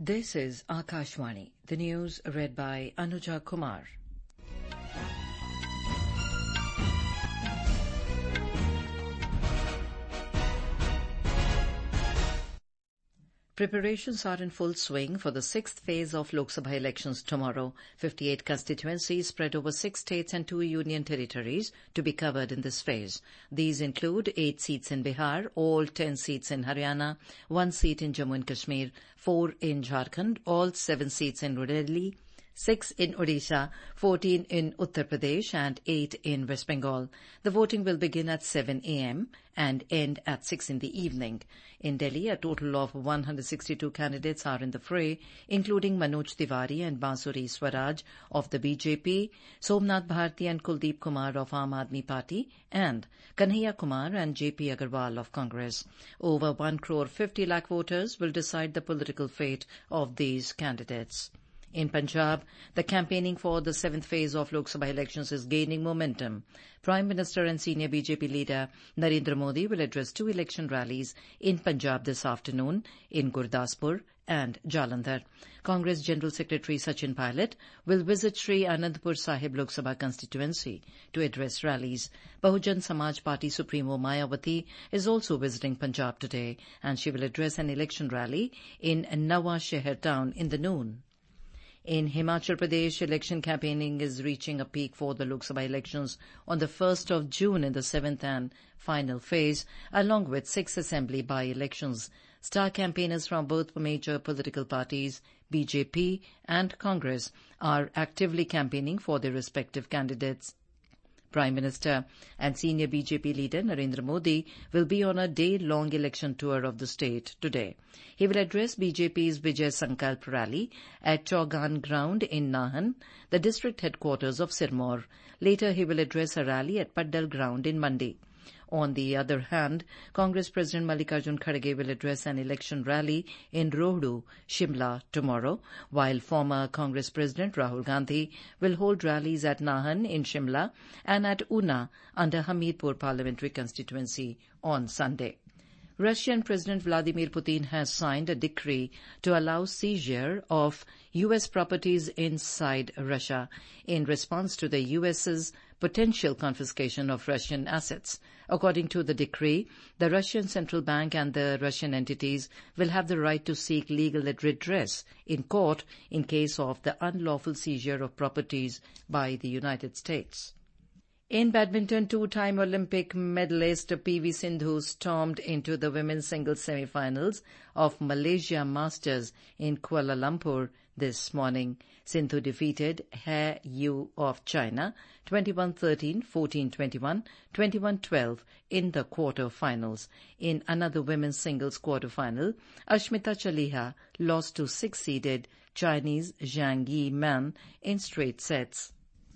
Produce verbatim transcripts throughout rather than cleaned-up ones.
This is Akashvani. The news read by Anuja Kumar. Preparations are in full swing for the sixth phase of Lok Sabha elections tomorrow. fifty-eight constituencies spread over six states and two union territories to be covered in this phase. These include eight seats in Bihar, all ten seats in Haryana, one seat in Jammu and Kashmir, four in Jharkhand, all seven seats in New Delhi, six in Odisha, fourteen in Uttar Pradesh and eight in West Bengal. The voting will begin at seven a m and end at six in the evening. In Delhi, a total of one hundred sixty-two candidates are in the fray, including Manoj Tiwari and Bansuri Swaraj of the B J P, Somnath Bharti and Kuldeep Kumar of Aam Aadmi Party, and Kanhaiya Kumar and J P Agarwal of Congress. Over one crore fifty lakh voters will decide the political fate of these candidates. In Punjab, the campaigning for the seventh phase of Lok Sabha elections is gaining momentum. Prime Minister and senior B J P leader Narendra Modi will address two election rallies in Punjab this afternoon in Gurdaspur and Jalandhar. Congress General Secretary Sachin Pilot will visit Sri Anandpur Sahib Lok Sabha constituency to address rallies. Bahujan Samaj Party Supremo Mayawati is also visiting Punjab today, and she will address an election rally in Nawa Sheher town in the noon. In Himachal Pradesh, election campaigning is reaching a peak for the Lok Sabha elections on the first of June in the seventh and final phase, along with six assembly by-elections. Star campaigners from both major political parties, B J P and Congress, are actively campaigning for their respective candidates. Prime Minister and senior B J P leader Narendra Modi will be on a day-long election tour of the state today. He will address B J P's Vijay Sankalp rally at Chaugan Ground in Nahan, the district headquarters of Sirmaur. Later, he will address a rally at Paddal Ground in Mandi. On the other hand, Congress President Mallikarjun Kharge will address an election rally in Rohdu, Shimla tomorrow, while former Congress President Rahul Gandhi will hold rallies at Nahan in Shimla and at Una under Hamirpur parliamentary constituency on Sunday. Russian President Vladimir Putin has signed a decree to allow seizure of U S properties inside Russia in response to the U S's potential confiscation of Russian assets. According to the decree, the Russian Central Bank and the Russian entities will have the right to seek legal redress in court in case of the unlawful seizure of properties by the United States. In badminton, two-time Olympic medalist P V Sindhu stormed into the women's singles semi-finals of Malaysia Masters in Kuala Lumpur this morning. Sindhu defeated He Yu of China twenty-one thirteen, fourteen twenty-one, twenty-one twelve in the quarter-finals. In another women's singles quarter-final, Ashmita Chaliha lost to six-seeded Chinese Zhang Yi Man in straight sets.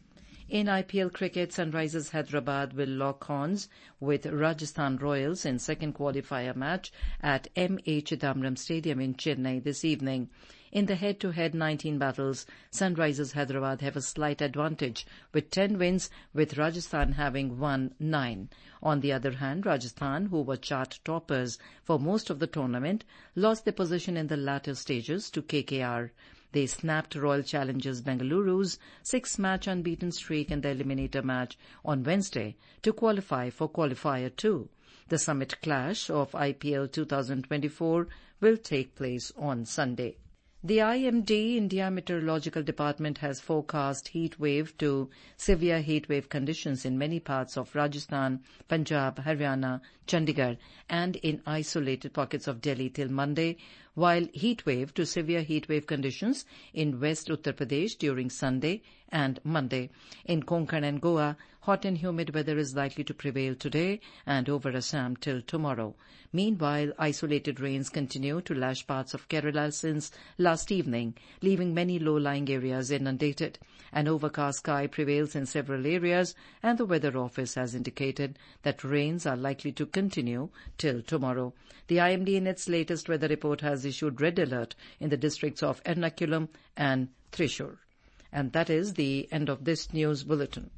In I P L cricket, Sunrisers Hyderabad will lock horns with Rajasthan Royals in second qualifier match at M A Chidambaram Stadium in Chennai this evening. In the head-to-head nineteen battles, Sunrisers Hyderabad have a slight advantage with ten wins, with Rajasthan having won nine. On the other hand, Rajasthan, who were chart toppers for most of the tournament, lost their position in the latter stages to K K R. They snapped Royal Challengers Bengaluru's six-match unbeaten streak in the eliminator match on Wednesday to qualify for Qualifier two. The summit clash of I P L twenty twenty-four will take place on Sunday. The I M D India Meteorological Department has forecast heat wave to severe heat wave conditions in many parts of Rajasthan, Punjab, Haryana, Chandigarh and in isolated pockets of Delhi till Monday, while heat wave to severe heat wave conditions in West Uttar Pradesh during Sunday and Monday. In Konkan and Goa, hot and humid weather is likely to prevail today and over Assam till tomorrow. Meanwhile, isolated rains continue to lash parts of Kerala since last evening, leaving many low-lying areas inundated. An overcast sky prevails in several areas, and the Weather Office has indicated that rains are likely to continue till tomorrow. The I M D in its latest weather report has issued red alert in the districts of Ernakulam and Thrissur. And that is the end of this news bulletin.